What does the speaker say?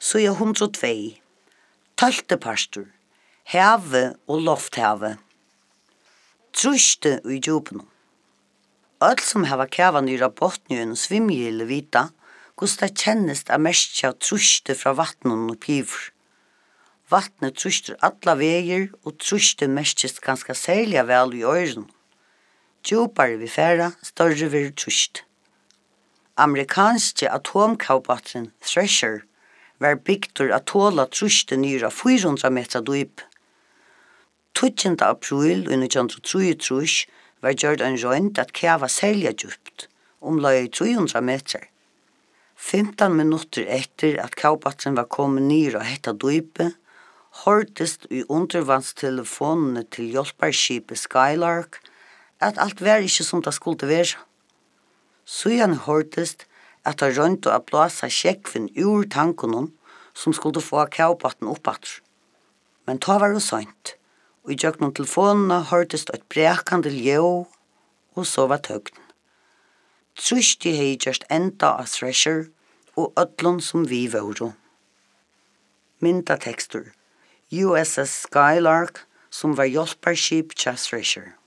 Så 102. 12. pastor. Heve og loftheve. Truste i djupen. Alt som hava kæva nyra botnjøen svimgile vita, hvordan det kjennest av mestja truste fra vattnen og pivr. Vattnet truster alla veger og truste mestjes ganske særlig vel i øyren. Djupare vi færa, større vi trust. Amerikanske atomkaubatteren Thresher var bygdur at tåla truste nyra 400 meter dyp. 12. april 1933 var gjort en røynd at kæva særlig djupt, omlag 300 meter. 15 minutter etter at kaubatteren var kommet nyr og hetta dypet, hørtest i undervannstelefonene til hjelperskipet Skylark at alt var ikke som det skulle være. Så han hørtest at han rønte å blåse sjekkven ur tanken som skulle få kaubatten oppatter. Men ta var det sant, og i jøkken telefonene hørtest et brekande ljø, og så var tøgnen. Trusti hei gjørst enda av Thresher og ødlån som vi våre. Myndatekster. USS Skylark som var hjelperskip til Thresher.